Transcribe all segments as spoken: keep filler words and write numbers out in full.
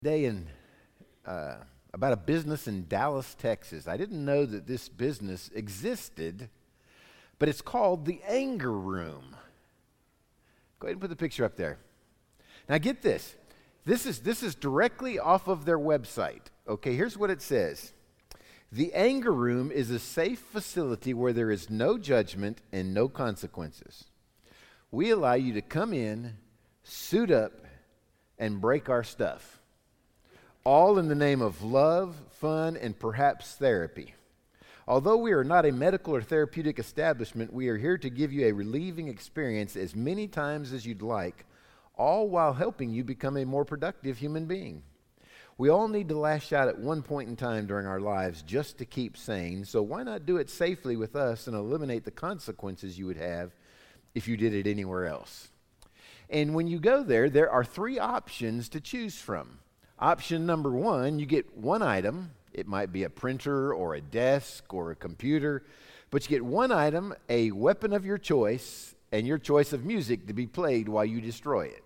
Day in uh, about a business in Dallas, Texas. I didn't know that this business existed, but it's called the Anger Room. Go ahead and put the picture up there. Now get this. This is this is directly off of their website. Okay, here's what it says. The Anger Room is a safe facility where there is no judgment and no consequences. We allow you to come in, suit up, and break our stuff. All in the name of love, fun, and perhaps therapy. Although we are not a medical or therapeutic establishment, we are here to give you a relieving experience as many times as you'd like, all while helping you become a more productive human being. We all need to lash out at one point in time during our lives just to keep sane, so why not do it safely with us and eliminate the consequences you would have if you did it anywhere else? And when you go there, there are three options to choose from. Option number one, you get one item. It might be a printer or a desk or a computer, but you get one item, a weapon of your choice, and your choice of music to be played while you destroy it.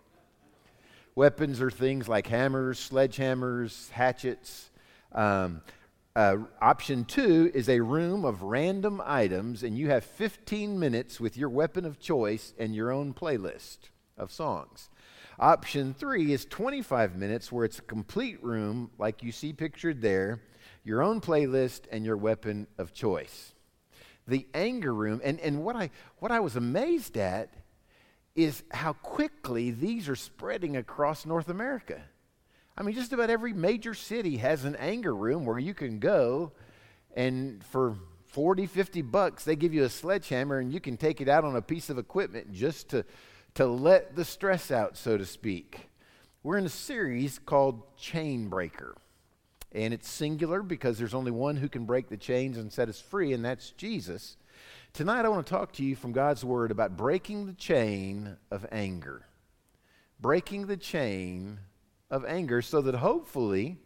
Weapons are things like hammers, sledgehammers, hatchets. Um, uh, option two is a room of random items, and you have fifteen minutes with your weapon of choice and your own playlist of songs. Option three is twenty-five minutes where it's a complete room like you see pictured there, your own playlist and your weapon of choice. The Anger Room, and, and what I what I was amazed at is how quickly these are spreading across North America. I mean, just about every major city has an Anger Room where you can go and for forty, fifty bucks, they give you a sledgehammer and you can take it out on a piece of equipment just to to let the stress out, so to speak. We're in a series called Chain Breaker, and it's singular because there's only one who can break the chains and set us free, and that's Jesus. Tonight I want to talk to you from God's Word about breaking the chain of anger. Breaking the chain of anger so that hopefully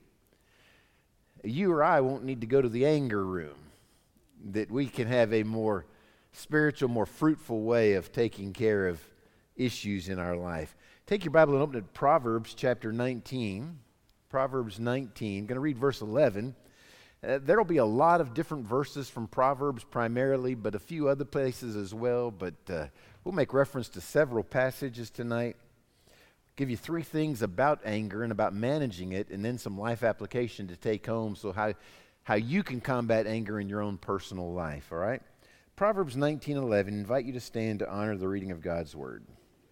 you or I won't need to go to the anger room, that we can have a more spiritual, more fruitful way of taking care of issues in our life. Take your Bible and open it to Proverbs chapter nineteen. Proverbs nineteen. I'm going to read verse eleven. Uh, there will be a lot of different verses from Proverbs primarily, but a few other places as well. But uh, we'll make reference to several passages tonight. Give you three things about anger and about managing it, and then some life application to take home, so how how you can combat anger in your own personal life. All right? Proverbs nineteen eleven. Invite you to stand to honor the reading of God's Word.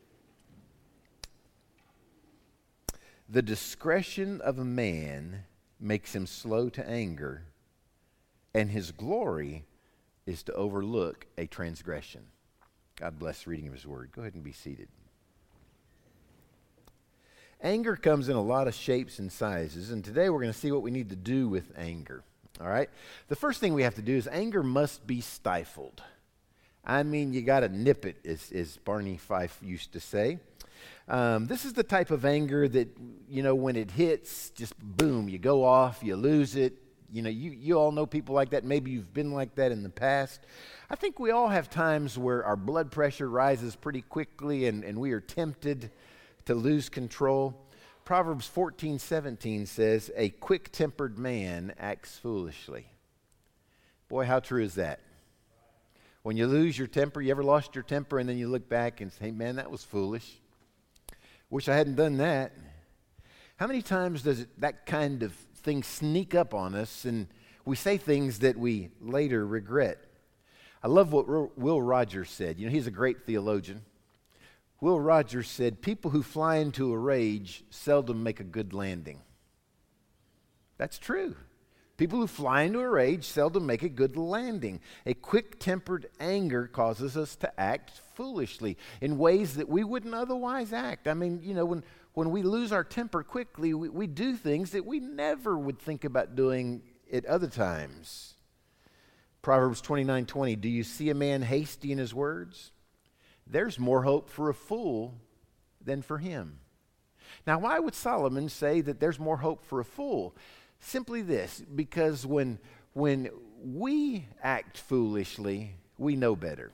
The discretion of a man makes him slow to anger, and his glory is to overlook a transgression. God bless the reading of his word. Go ahead and be seated. Anger comes in a lot of shapes and sizes, and today we're going to see what we need to do with anger. All right? The first thing we have to do is anger must be stifled. I mean, you got to nip it, as, as Barney Fife used to say. Um, this is the type of anger that, you know, when it hits, just boom, you go off, you lose it. You know, you, you all know people like that. Maybe you've been like that in the past. I think we all have times where our blood pressure rises pretty quickly and, and we are tempted to lose control. Proverbs fourteen seventeen says, a quick-tempered man acts foolishly. Boy, how true is that? When you lose your temper, you ever lost your temper and then you look back and say, man, that was foolish. Wish I hadn't done that. How many times does it, that kind of thing sneak up on us and we say things that we later regret? I love what Will Rogers said. You know, he's a great theologian. Will Rogers said, people who fly into a rage seldom make a good landing. That's true. People who fly into a rage seldom make a good landing. A quick-tempered anger causes us to act foolishly in ways that we wouldn't otherwise act. I mean, you know, when, when we lose our temper quickly, we, we do things that we never would think about doing at other times. Proverbs twenty-nine twenty, do you see a man hasty in his words? There's more hope for a fool than for him. Now, why would Solomon say that there's more hope for a fool? Simply this, because when when we act foolishly, we know better.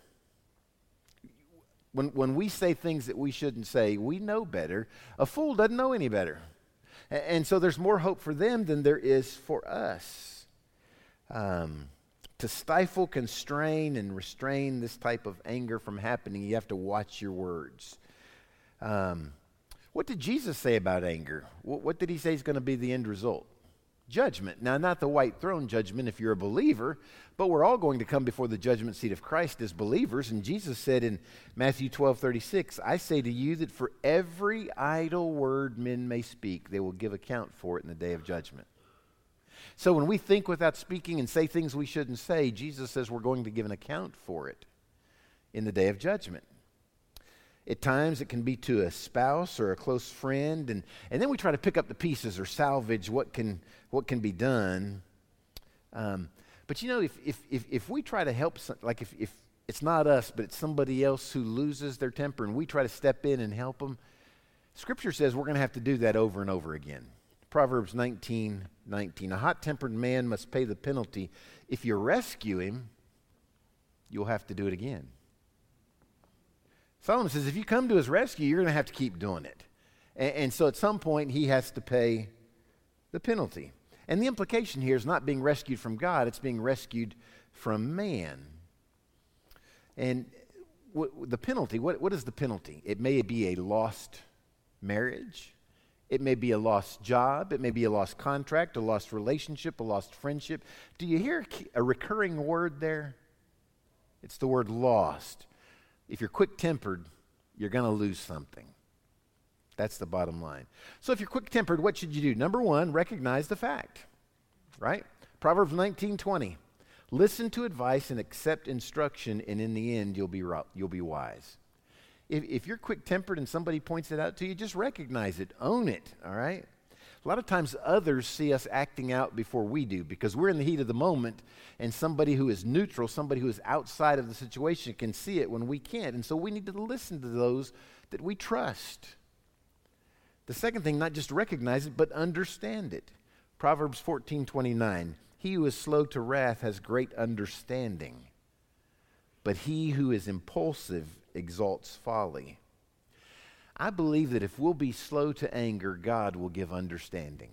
When when we say things that we shouldn't say, we know better. A fool doesn't know any better. And so there's more hope for them than there is for us. Um, to stifle, constrain, and restrain this type of anger from happening, you have to watch your words. Um, what did Jesus say about anger? What, what did he say is going to be the end result? Judgment. Now, not the white throne judgment if you're a believer, but we're all going to come before the judgment seat of Christ as believers. And Jesus said in Matthew twelve thirty-six, I say to you that for every idle word men may speak, they will give account for it in the day of judgment. So when we think without speaking and say things we shouldn't say, Jesus says we're going to give an account for it in the day of judgment. At times it can be to a spouse or a close friend, and, and then we try to pick up the pieces or salvage what can what can be done. Um, but you know, if, if if if we try to help, some, like if, if it's not us, but it's somebody else who loses their temper, and we try to step in and help them, Scripture says we're going to have to do that over and over again. Proverbs nineteen nineteen, a hot-tempered man must pay the penalty. If you rescue him, you'll have to do it again. Solomon says if you come to his rescue, you're going to have to keep doing it. And, and so at some point, he has to pay the penalty. And the implication here is not being rescued from God, it's being rescued from man. And w- the penalty, what, what is the penalty? It may be a lost marriage. It may be a lost job. It may be a lost contract, a lost relationship, a lost friendship. Do you hear a recurring word there? It's the word lost. If you're quick-tempered, you're going to lose something. That's the bottom line. So if you're quick-tempered, what should you do? Number one, recognize the fact, right? Proverbs nineteen twenty. Listen to advice and accept instruction, and in the end, you'll be you'll be wise. If, if you're quick-tempered and somebody points it out to you, just recognize it. Own it, all right? A lot of times others see us acting out before we do because we're in the heat of the moment, and somebody who is neutral, somebody who is outside of the situation can see it when we can't. And so we need to listen to those that we trust. The second thing, not just recognize it, but understand it. Proverbs fourteen twenty-nine, he who is slow to wrath has great understanding, but he who is impulsive exalts folly. I believe that if we'll be slow to anger, God will give understanding.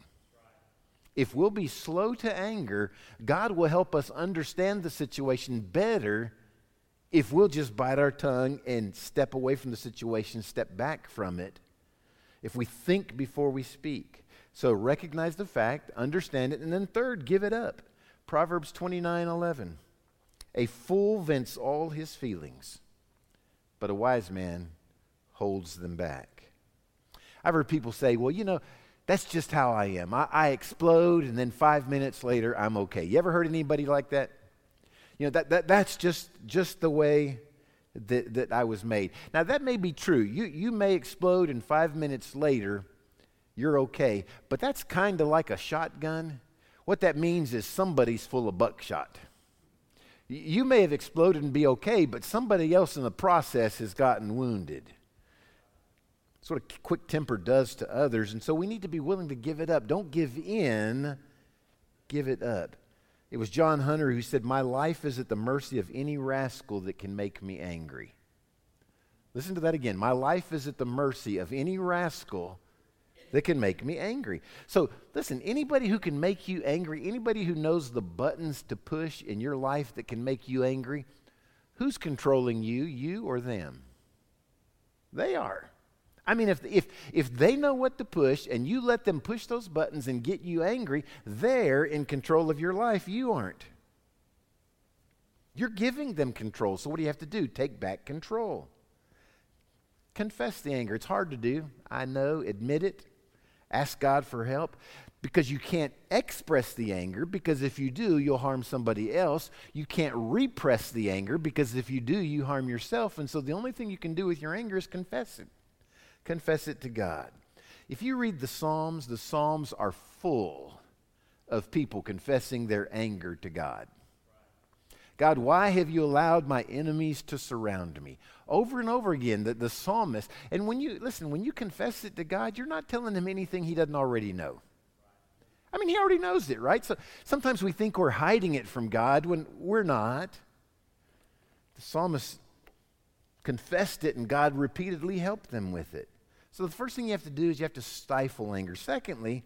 If we'll be slow to anger, God will help us understand the situation better if we'll just bite our tongue and step away from the situation, step back from it. If we think before we speak. So recognize the fact, understand it, and then third, give it up. Proverbs twenty-nine eleven. A fool vents all his feelings, but a wise man holds them back. I've heard people say, well, you know, that's just how I am. I, I explode, and then five minutes later, I'm okay. You ever heard anybody like that? You know, that, that that's just, just the way that, that I was made. Now, that may be true. You, you may explode, and five minutes later, you're okay. But that's kind of like a shotgun. What that means is somebody's full of buckshot. You may have exploded and be okay, but somebody else in the process has gotten wounded. That's what a quick temper does to others, and so we need to be willing to give it up. Don't give in, give it up. It was John Hunter who said, my life is at the mercy of any rascal that can make me angry. Listen to that again. My life is at the mercy of any rascal that can make me angry. So listen, anybody who can make you angry, anybody who knows the buttons to push in your life that can make you angry, who's controlling you, you or them? They are. I mean, if, if, if they know what to push and you let them push those buttons and get you angry, they're in control of your life. You aren't. You're giving them control. So what do you have to do? Take back control. Confess the anger. It's hard to do. I know. Admit it. Ask God for help. Because you can't express the anger, because if you do, you'll harm somebody else. You can't repress the anger, because if you do, you harm yourself. And so the only thing you can do with your anger is confess it. Confess it to God. If you read the Psalms, the Psalms are full of people confessing their anger to God. God, why have you allowed my enemies to surround me? Over and over again, the, the psalmist. And when you, listen, when you confess it to God, you're not telling him anything he doesn't already know. I mean, he already knows it, right? So sometimes we think we're hiding it from God when we're not. The psalmist confessed it, and God repeatedly helped them with it. So the first thing you have to do is you have to stifle anger. Secondly,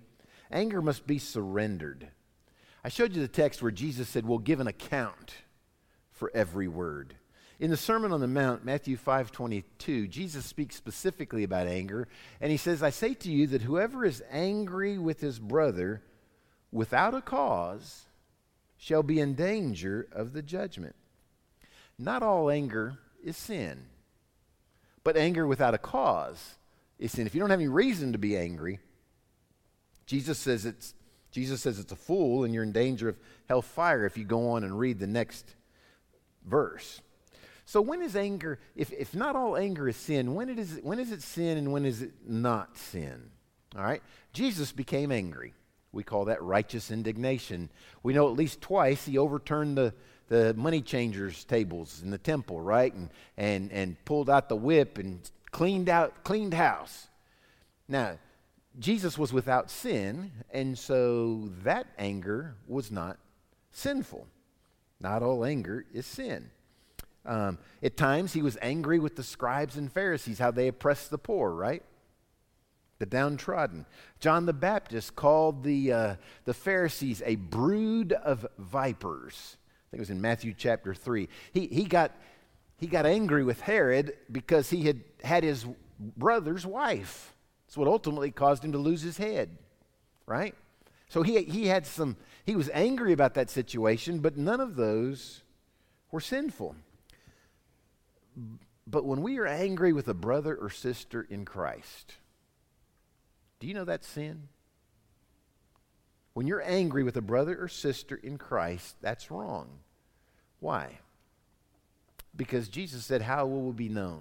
Anger must be surrendered. I showed you the text where Jesus said, we'll give an account for every word. In the Sermon on the Mount, Matthew five twenty-two, Jesus speaks specifically about anger, and he says, I say to you that whoever is angry with his brother without a cause shall be in danger of the judgment. Not all anger is sin, but anger without a cause is sin. If you don't have any reason to be angry, Jesus says it's Jesus says it's a fool, and you're in danger of hellfire if you go on and read the next verse. So when is anger, if, if not all anger is sin, when it is when is it sin and when is it not sin? All right? Jesus became angry. We call that righteous indignation. We know at least twice he overturned the, the money changers' tables in the temple, right? And, and, and pulled out the whip and cleaned out, cleaned house. Now, Jesus was without sin, and so that anger was not sinful. Not all anger is sin. Um, at times, he was angry with the scribes and Pharisees, how they oppressed the poor, right? The downtrodden. John the Baptist called the, uh, the Pharisees a brood of vipers. I think it was in Matthew chapter three. He, he, got, he got angry with Herod because he had had his brother's wife. That's what ultimately caused him to lose his head, right? So he, he had some, he was angry about that situation, but none of those were sinful. But when we are angry with a brother or sister in Christ, do you know that's sin? When you're angry with a brother or sister in Christ, that's wrong. Why? Because Jesus said, how will we be known?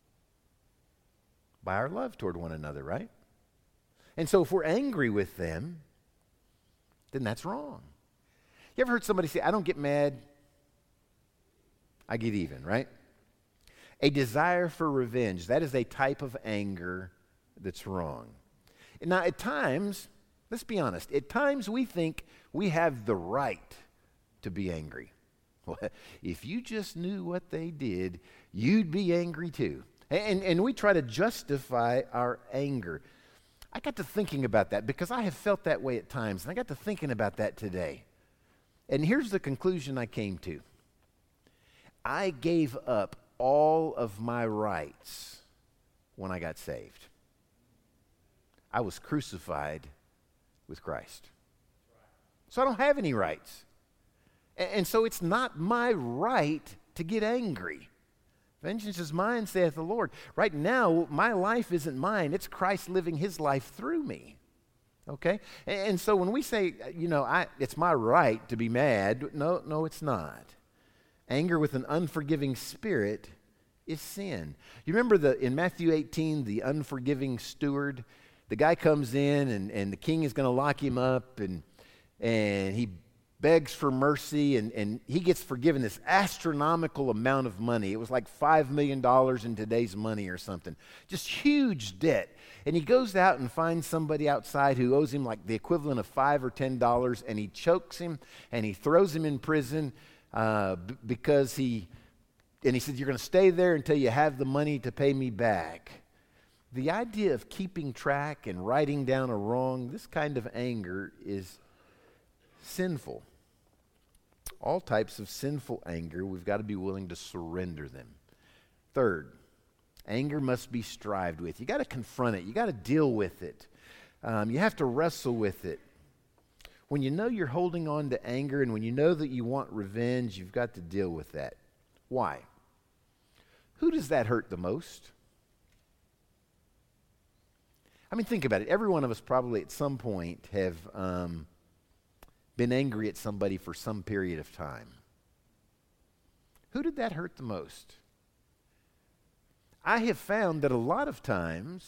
By our love toward one another, right? And so if we're angry with them, then that's wrong. You ever heard somebody say, I don't get mad, I get even, right? A desire for revenge, that is a type of anger that's wrong. Now, at times, let's be honest, at times we think we have the right to be angry. Well, if you just knew what they did, you'd be angry too. And, and we try to justify our anger. I got to thinking about that because I have felt that way at times, and I got to thinking about that today. And here's the conclusion I came to. I gave up all of my rights when I got saved. I was crucified with Christ. So I don't have any rights. And, and so it's not my right to get angry. Vengeance is mine, saith the Lord. Right now, my life isn't mine. It's Christ living his life through me. Okay? And, and so when we say, you know, I, it's my right to be mad, no, no, it's not. Anger with an unforgiving spirit is sin. You remember the in Matthew eighteen, the unforgiving steward? The guy comes in and, and the king is going to lock him up, and and he begs for mercy, and, and he gets forgiven this astronomical amount of money. It was like five million dollars in today's money or something. Just huge debt. And he goes out and finds somebody outside who owes him like the equivalent of five or ten dollars, and he chokes him and he throws him in prison uh, b- because he, and he said, you're going to stay there until you have the money to pay me back. The idea of keeping track and writing down a wrong, this kind of anger is sinful. All types of sinful anger, we've got to be willing to surrender them. Third, anger must be strived with. You got to confront it. You got to deal with it. Um, you have to wrestle with it. When you know you're holding on to anger and when you know that you want revenge, you've got to deal with that. Why? Who does that hurt the most? I mean, think about it. Every one of us probably at some point have um, been angry at somebody for some period of time. Who did that hurt the most? I have found that a lot of times,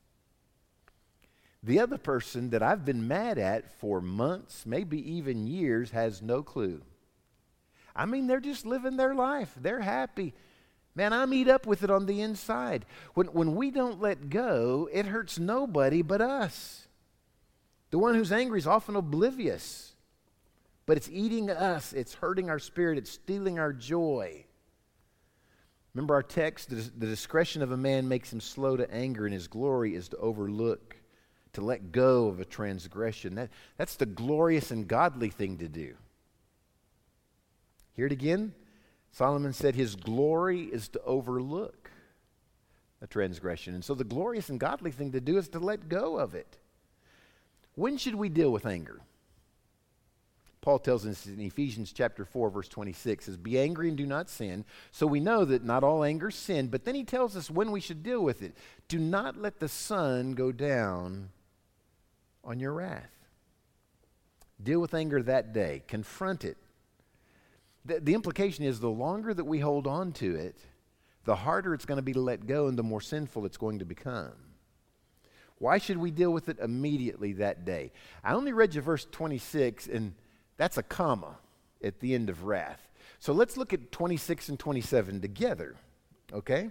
the other person that I've been mad at for months, maybe even years, has no clue. I mean, they're just living their life. They're happy. Man, I meet up with it on the inside. When, when we don't let go, it hurts nobody but us. The one who's angry is often oblivious, but it's eating us. It's hurting our spirit. It's stealing our joy. Remember our text, the, the discretion of a man makes him slow to anger, and his glory is to overlook to let go of a transgression. That, that's the glorious and godly thing to do. Hear it again. Solomon said his glory is to overlook a transgression. And so the glorious and godly thing to do is to let go of it. When should we deal with anger? Paul tells us in Ephesians chapter four, verse twenty-six, says, be angry and do not sin. So we know that not all anger is sin, but then he tells us when we should deal with it. Do not let the sun go down on your wrath. Deal with anger that day. Confront it. The, the implication is the longer that we hold on to it, the harder it's going to be to let go and the more sinful it's going to become. Why should we deal with it immediately that day? I only read you verse twenty-six, and that's a comma at the end of wrath. So let's look at twenty-six and twenty-seven together, okay?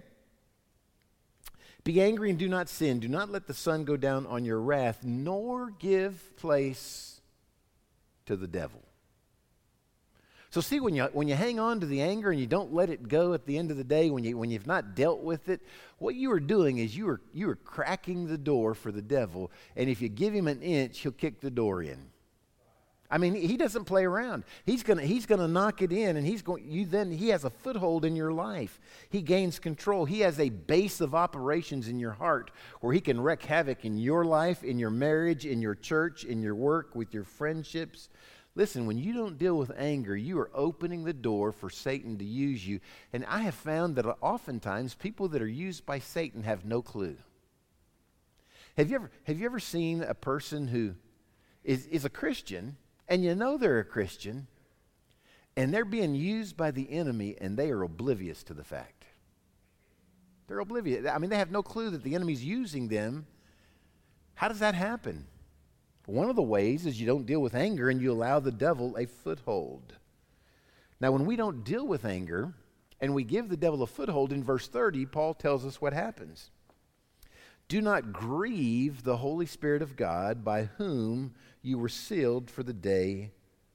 Be angry and do not sin. Do not let the sun go down on your wrath, nor give place to the devil. So see, when you when you hang on to the anger and you don't let it go at the end of the day, when you when you've not dealt with it, what you are doing is you are you are cracking the door for the devil, and if you give him an inch, he'll kick the door in. I mean, he doesn't play around. He's gonna he's gonna knock it in, and he's going. You then he has a foothold in your life. He gains control. He has a base of operations in your heart where he can wreak havoc in your life, in your marriage, in your church, in your work, with your friendships. Listen, when you don't deal with anger, you are opening the door for Satan to use you. And I have found that oftentimes people that are used by Satan have no clue. Have you ever have you ever seen a person who is is a Christian? And you know they're a Christian, and they're being used by the enemy, and they are oblivious to the fact. They're oblivious. I mean, they have no clue that the enemy's using them. How does that happen? One of the ways is you don't deal with anger, and you allow the devil a foothold. Now, when we don't deal with anger, and we give the devil a foothold, in verse thirty, Paul tells us what happens. Do not grieve the Holy Spirit of God, by whom you were sealed for the day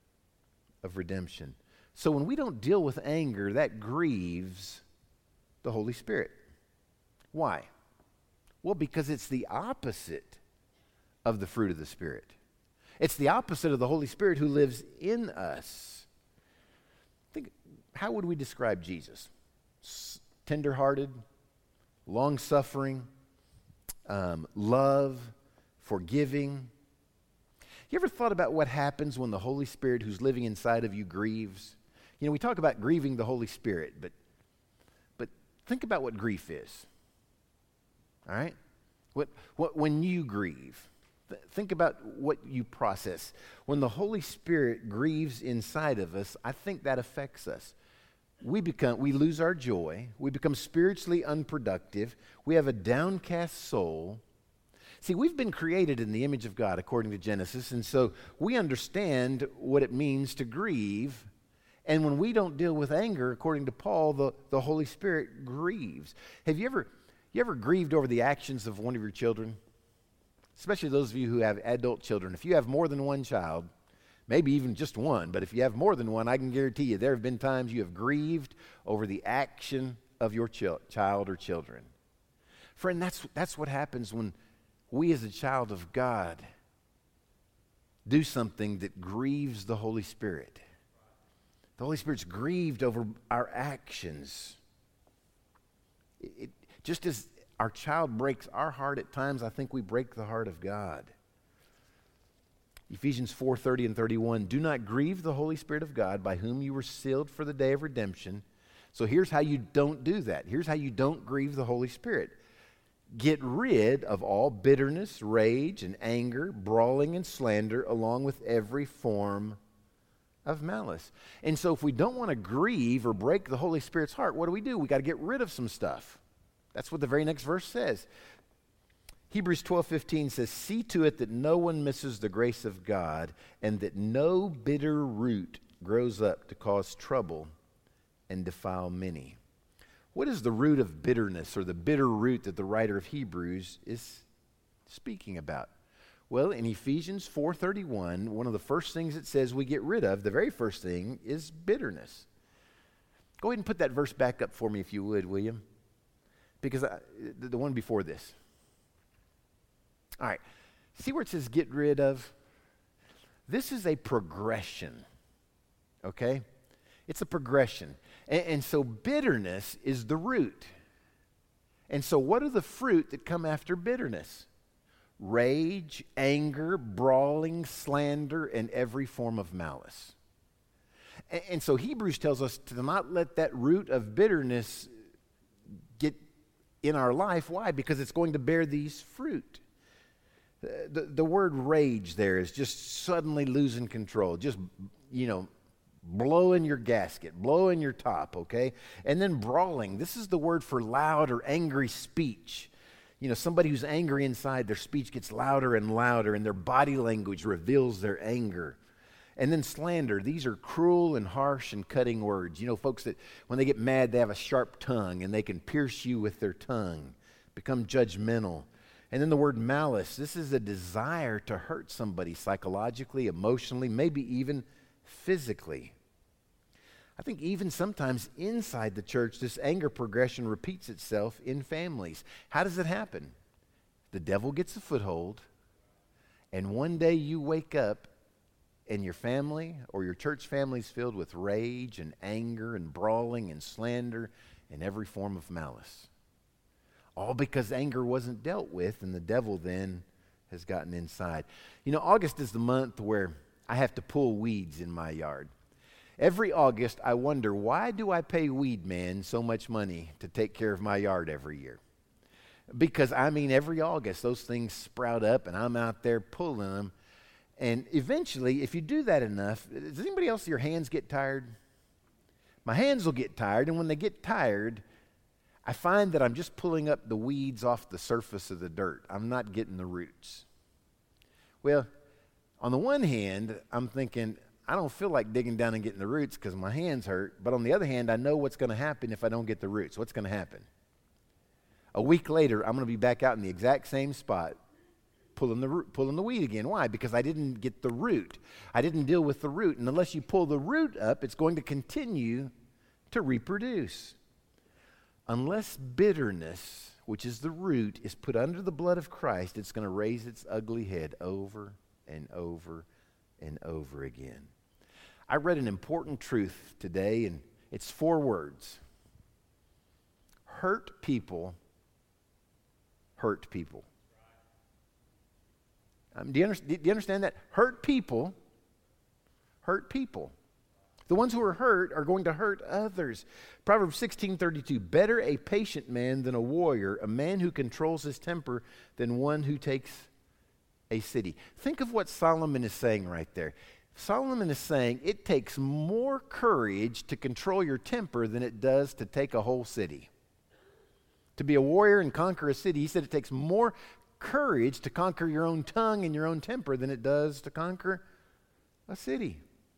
of redemption. So when we don't deal with anger, that grieves the Holy Spirit. Why? Well, because it's the opposite of the fruit of the Spirit. It's the opposite of the Holy Spirit who lives in us. Think, how would we describe Jesus? S- tender-hearted, long-suffering, um, love, forgiving. You ever thought about what happens when the Holy Spirit who's living inside of you grieves? You know, we talk about grieving the Holy Spirit, but but think about what grief is. All right? What what when you grieve, th- think about what you process. When the Holy Spirit grieves inside of us, I think that affects us. We become we lose our joy, we become spiritually unproductive, we have a downcast soul. See, we've been created in the image of God according to Genesis, and so we understand what it means to grieve. And when we don't deal with anger, according to Paul, the, the Holy Spirit grieves. Have you ever you ever grieved over the actions of one of your children? Especially those of you who have adult children. If you have more than one child, maybe even just one, but if you have more than one, I can guarantee you there have been times you have grieved over the action of your ch- child or children. Friend, that's that's what happens when we as a child of God do something that grieves the Holy Spirit. The Holy Spirit's grieved over our actions. It, it, just as our child breaks our heart at times, I think we break the heart of God. Ephesians four thirty and thirty-one, do not grieve the Holy Spirit of God, by whom you were sealed for the day of redemption. So here's how you don't do that. Here's how you don't grieve the Holy Spirit. Get rid of all bitterness, rage, and anger, brawling and slander, along with every form of malice. And so if we don't want to grieve or break the Holy Spirit's heart, what do we do? We got to get rid of some stuff. That's what the very next verse says. Hebrews twelve fifteen says, see to it that no one misses the grace of God, and that no bitter root grows up to cause trouble and defile many. What is the root of bitterness, or the bitter root that the writer of Hebrews is speaking about? Well, in Ephesians four thirty-one, one of the first things it says we get rid of, the very first thing, is bitterness. Go ahead and put that verse back up for me if you would, William. Because I, the, the one before this. All right. See where it says get rid of? This is a progression, okay? It's a progression. And, and so bitterness is the root. And so what are the fruit that come after bitterness? Rage, anger, brawling, slander, and every form of malice. And, and so Hebrews tells us to not let that root of bitterness get in our life. Why? Because it's going to bear these fruit. The, the, the word rage there is just suddenly losing control. Just, you know, blowing your gasket, blowing your top, okay? And then brawling. This is the word for loud or angry speech. You know, somebody who's angry inside, their speech gets louder and louder, and their body language reveals their anger. And then slander. These are cruel and harsh and cutting words. You know, folks that when they get mad, they have a sharp tongue, and they can pierce you with their tongue, become judgmental. And then the word malice. This is a desire to hurt somebody psychologically, emotionally, maybe even physically. I think even sometimes inside the church, this anger progression repeats itself in families. How does it happen? The devil gets a foothold, and one day you wake up and your family or your church family is filled with rage and anger and brawling and slander and every form of malice. All because anger wasn't dealt with, and the devil then has gotten inside. You know, August is the month where I have to pull weeds in my yard. Every August, I wonder, why do I pay Weed Man so much money to take care of my yard every year? Because, I mean, every August, those things sprout up, and I'm out there pulling them. And eventually, if you do that enough, does anybody else, your hands get tired? My hands will get tired, and when they get tired, I find that I'm just pulling up the weeds off the surface of the dirt. I'm not getting the roots. Well, on the one hand, I'm thinking, I don't feel like digging down and getting the roots because my hands hurt. But on the other hand, I know what's going to happen if I don't get the roots. What's going to happen? A week later, I'm going to be back out in the exact same spot, pulling the root, pulling the weed again. Why? Because I didn't get the root. I didn't deal with the root. And unless you pull the root up, it's going to continue to reproduce. Unless bitterness, which is the root, is put under the blood of Christ, it's going to raise its ugly head over and over and over again. I read an important truth today, and it's four words. Hurt people hurt people. Um, do, you under, do you understand that? Hurt people hurt people. The ones who are hurt are going to hurt others. Proverbs sixteen thirty-two, better a patient man than a warrior, a man who controls his temper than one who takes a city. Think of what Solomon is saying right there. Solomon is saying it takes more courage to control your temper than it does to take a whole city. To be a warrior and conquer a city, he said it takes more courage to conquer your own tongue and your own temper than it does to conquer a city.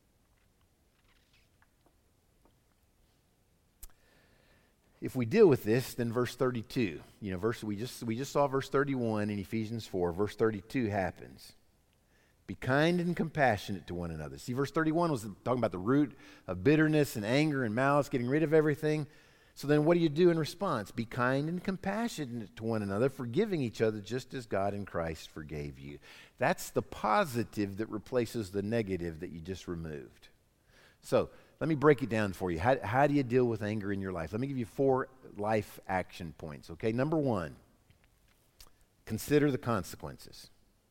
If we deal with this, then verse thirty-two, you know, verse we just we just saw verse thirty-one in Ephesians four. Verse thirty-two happens. Be kind and compassionate to one another. See, verse thirty-one was talking about the root of bitterness and anger and malice, getting rid of everything. So then what do you do in response? Be kind and compassionate to one another, forgiving each other just as God in Christ forgave you. That's the positive that replaces the negative that you just removed. So let me break it down for you. How, how do you deal with anger in your life? Let me give you four life action points, okay? Number one, consider the consequences.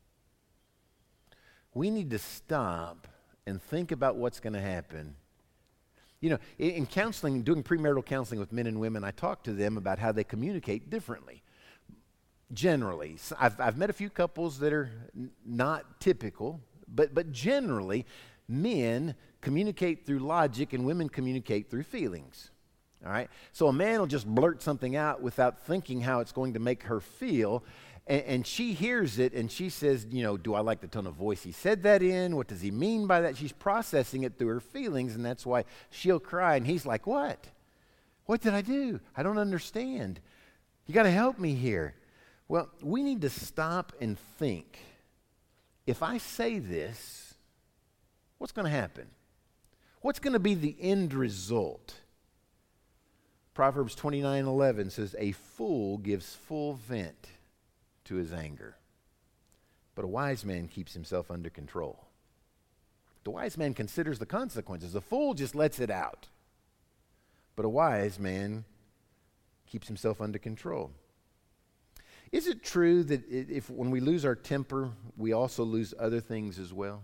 We need to stop and think about what's going to happen. You know, in, in counseling, doing premarital counseling with men and women, I talk to them about how they communicate differently. Generally, so I've, I've met a few couples that are n- not typical, but but generally, men communicate through logic and women communicate through feelings. All right? So a man will just blurt something out without thinking how it's going to make her feel. And, and she hears it and she says, you know, do I like the tone of voice he said that in? What does he mean by that? She's processing it through her feelings, and that's why she'll cry. And he's like, what? What did I do? I don't understand. You got to help me here. Well, we need to stop and think. If I say this, what's going to happen? What's going to be the end result? Proverbs twenty-nine eleven says, a fool gives full vent to his anger, but but a wise man keeps himself under control. The wise man considers the consequences. The fool just lets it out. But a wise man keeps himself under control. Is it true that if when we lose our temper, we also lose other things as well?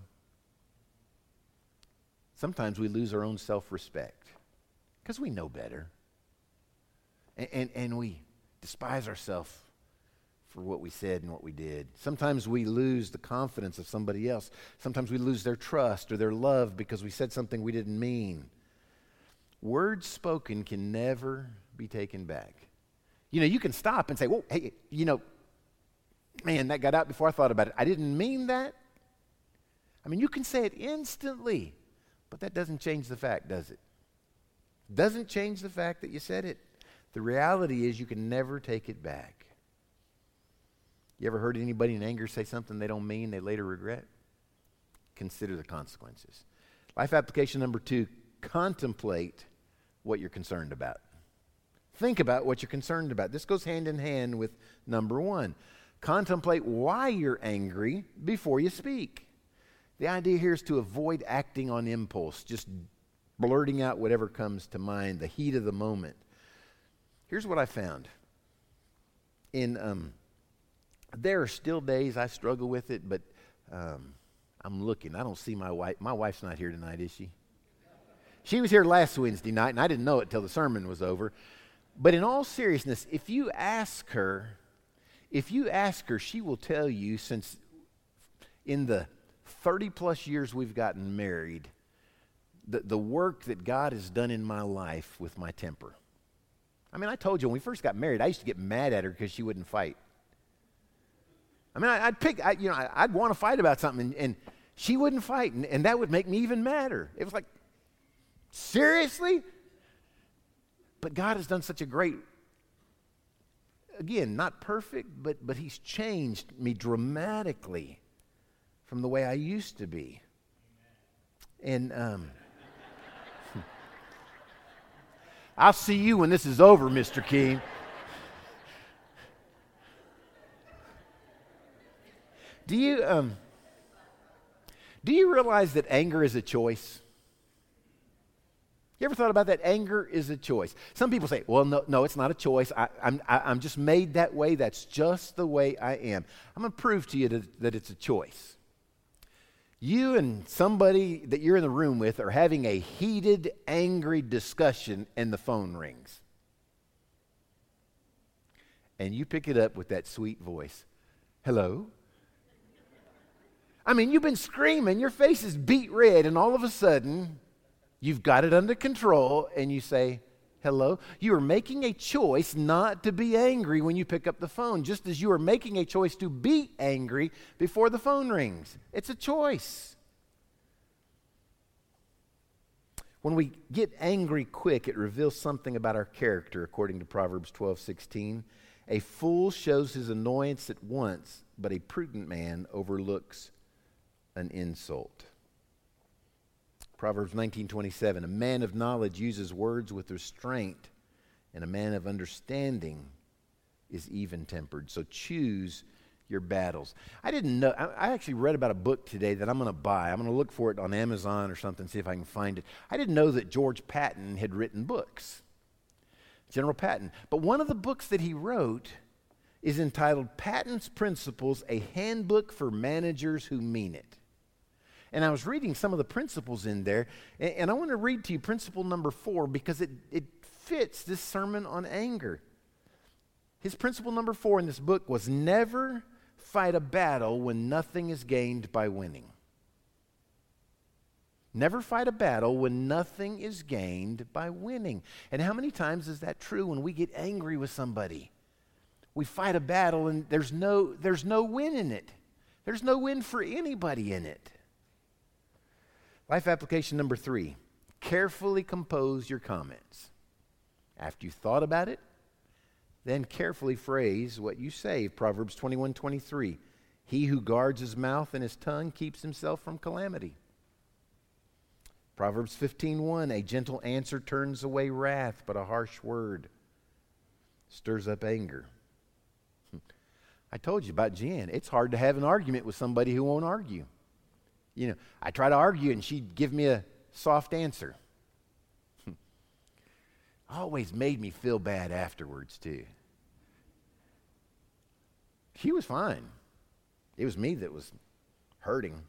Sometimes we lose our own self-respect because we know better. And, and, and we despise ourselves for what we said and what we did. Sometimes we lose the confidence of somebody else. Sometimes we lose their trust or their love because we said something we didn't mean. Words spoken can never be taken back. You know, you can stop and say, well, hey, you know, man, that got out before I thought about it. I didn't mean that. I mean, you can say it instantly, but that doesn't change the fact, does it? Doesn't change the fact that you said it. The reality is you can never take it back. You ever heard anybody in anger say something they don't mean, they later regret? Consider the consequences. Life application number two, contemplate what you're concerned about. Think about what you're concerned about. This goes hand in hand with number one. Contemplate why you're angry before you speak. The idea here is to avoid acting on impulse, just blurting out whatever comes to mind, the heat of the moment. Here's what I found. In um, there are still days I struggle with it, but um, I'm looking. I don't see my wife. My wife's not here tonight, is she? She was here last Wednesday night, and I didn't know it till the sermon was over. But in all seriousness, if you ask her, if you ask her, she will tell you, since in the thirty plus years we've gotten married, the, the work that God has done in my life with my temper. I mean, I told you when we first got married, I used to get mad at her because she wouldn't fight. I mean, I, I'd pick, I, you know, I, I'd want to fight about something, and, and she wouldn't fight, and, and that would make me even madder. It was like, seriously? But God has done such a great, again, not perfect, but but He's changed me dramatically from the way I used to be. And um, I'll see you when this is over, Mister King. Do you um, do you realize that anger is a choice? You ever thought about that? Anger is a choice. Some people say, well, no, no, it's not a choice. I, I'm, I, I'm just made that way. That's just the way I am. I'm going to prove to you that, that it's a choice. You and somebody that you're in the room with are having a heated, angry discussion, and the phone rings. And you pick it up with that sweet voice. Hello? I mean, you've been screaming. Your face is beet red, and all of a sudden, you've got it under control, and you say, hello. You are making a choice not to be angry when you pick up the phone, just as you are making a choice to be angry before the phone rings. It's a choice. When we get angry quick, it reveals something about our character, according to Proverbs twelve sixteen. A fool shows his annoyance at once, but a prudent man overlooks an insult. Proverbs nineteen twenty-seven, a man of knowledge uses words with restraint, and a man of understanding is even-tempered. So choose your battles. I didn't know, I, I actually read about a book today that I'm going to buy. I'm going to look for it on Amazon or something, see if I can find it. I didn't know that George Patton had written books, General Patton. But one of the books that he wrote is entitled Patton's Principles, a Handbook for Managers Who Mean It. And I was reading some of the principles in there, and, and I want to read to you principle number four because it, it fits this sermon on anger. His principle number four in this book was never fight a battle when nothing is gained by winning. Never fight a battle when nothing is gained by winning. And how many times is that true when we get angry with somebody? We fight a battle and there's no, there's no win in it. There's no win for anybody in it. Life application number three, carefully compose your comments. After you've thought about it, then carefully phrase what you say. Proverbs twenty-one twenty-three, he who guards his mouth and his tongue keeps himself from calamity. Proverbs fifteen one, a gentle answer turns away wrath, but a harsh word stirs up anger. I I told you about Jan. It's hard to have an argument with somebody who won't argue. You know, I try to argue and she'd give me a soft answer. Always made me feel bad afterwards, too. She was fine. It was me that was hurting.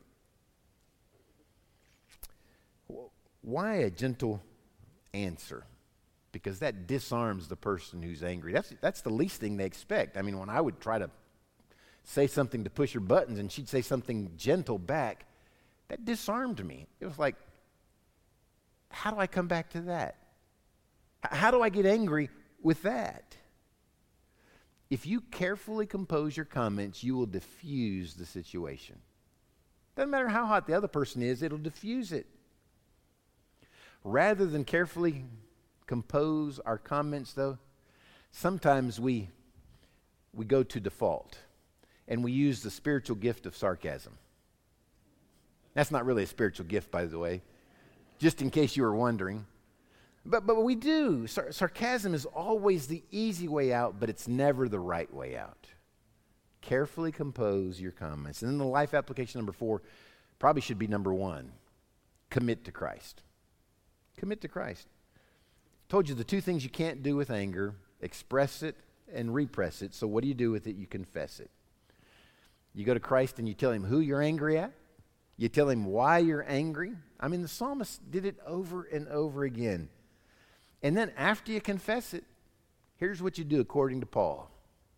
Why a gentle answer? Because that disarms the person who's angry. That's, that's the least thing they expect. I mean, when I would try to say something to push her buttons and she'd say something gentle back, that disarmed me. It was like, how do I come back to that? How do I get angry with that? If you carefully compose your comments, you will diffuse the situation. Doesn't matter how hot the other person is, it'll diffuse it. Rather than carefully compose our comments, though, sometimes we we go to default and we use the spiritual gift of sarcasm. That's not really a spiritual gift, by the way, just in case you were wondering. But but we do. Sar- sarcasm is always the easy way out, but it's never the right way out. Carefully compose your comments. And then the life application number four probably should be number one. Commit to Christ. Commit to Christ. Told you the two things you can't do with anger: express it and repress it. So what do you do with it? You confess it. You go to Christ and you tell him who you're angry at. You tell him why you're angry. I mean, the psalmist did it over and over again. And then after you confess it, here's what you do according to Paul.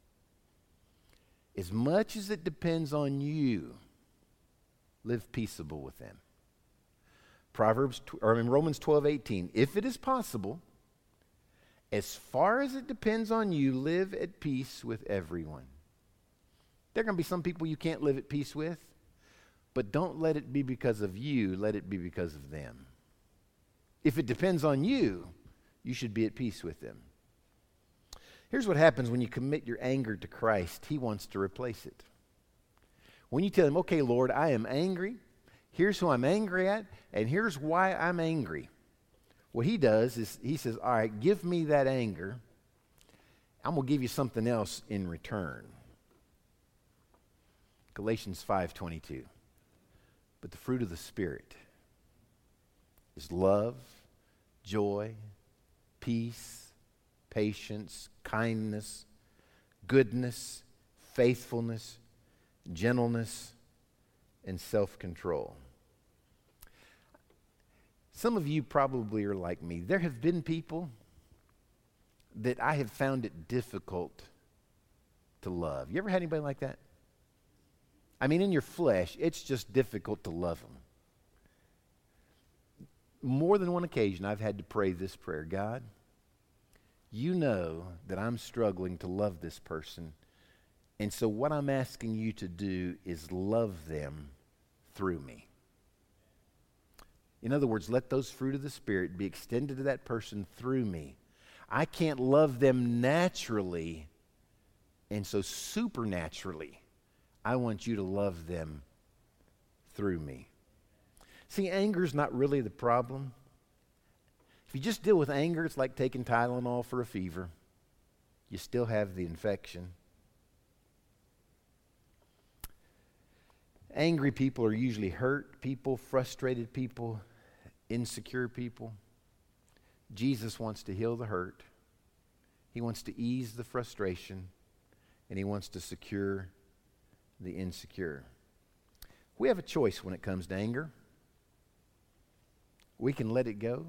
As much as it depends on you, live peaceable with them. Proverbs, or in Romans twelve eighteen, if it is possible, as far as it depends on you, live at peace with everyone. There are going to be some people you can't live at peace with, but don't let it be because of you, let it be because of them. If it depends on you, you should be at peace with them. Here's what happens when you commit your anger to Christ. He wants to replace it. When you tell him, okay, Lord, I am angry. Here's who I'm angry at, and here's why I'm angry. What he does is he says, all right, give me that anger. I'm going to give you something else in return. Galatians five twenty-two. But the fruit of the Spirit is love, joy, peace, patience, kindness, goodness, faithfulness, gentleness, and self-control. Some of you probably are like me. There have been people that I have found it difficult to love. You ever had anybody like that? I mean, in your flesh, it's just difficult to love them. More than one occasion, I've had to pray this prayer: God, you know that I'm struggling to love this person, and so what I'm asking you to do is love them through me. In other words, let those fruit of the Spirit be extended to that person through me. I can't love them naturally, and so supernaturally, I want you to love them through me. See, anger is not really the problem. If you just deal with anger, it's like taking Tylenol for a fever. You still have the infection. Angry people are usually hurt people, frustrated people, insecure people. Jesus wants to heal the hurt. He wants to ease the frustration, and he wants to secure the insecure. We have a choice when it comes to anger. We can let it go,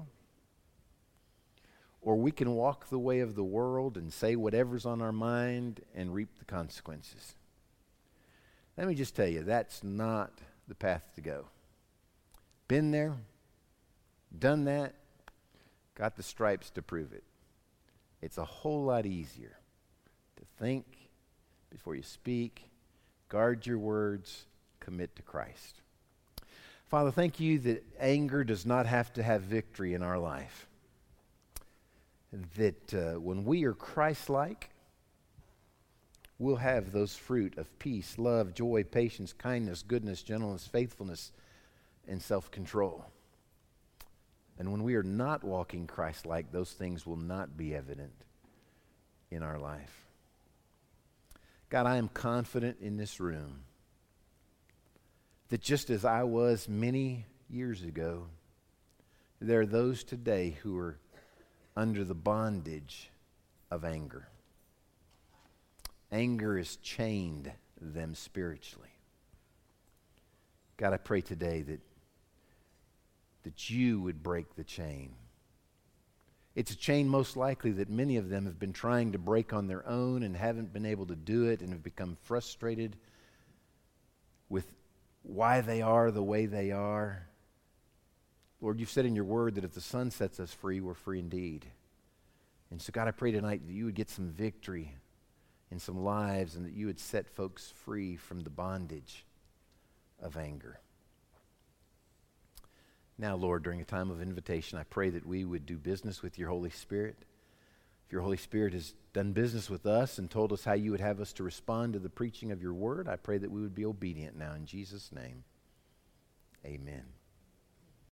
or we can walk the way of the world and say whatever's on our mind and reap the consequences. Let me just tell you, that's not the path to go. Been there, done that, got the stripes to prove it. It's a whole lot easier to think before you speak, guard your words, commit to Christ. Father, thank you that anger does not have to have victory in our life. That uh, when we are Christ-like, we'll have those fruit of peace, love, joy, patience, kindness, goodness, gentleness, faithfulness, and self-control. And when we are not walking Christ-like, those things will not be evident in our life. God, I am confident in this room that just as I was many years ago, there are those today who are under the bondage of anger. Anger has chained them spiritually. God, I pray today that, that you would break the chain. It's a chain most likely that many of them have been trying to break on their own and haven't been able to do it and have become frustrated with why they are the way they are. Lord, you've said in your word that if the Son sets us free, we're free indeed. And so God, I pray tonight that you would get some victory in some lives and that you would set folks free from the bondage of anger. Now, Lord, during a time of invitation, I pray that we would do business with your Holy Spirit. If your Holy Spirit has done business with us and told us how you would have us to respond to the preaching of your word, I pray that we would be obedient now in Jesus' name. Amen.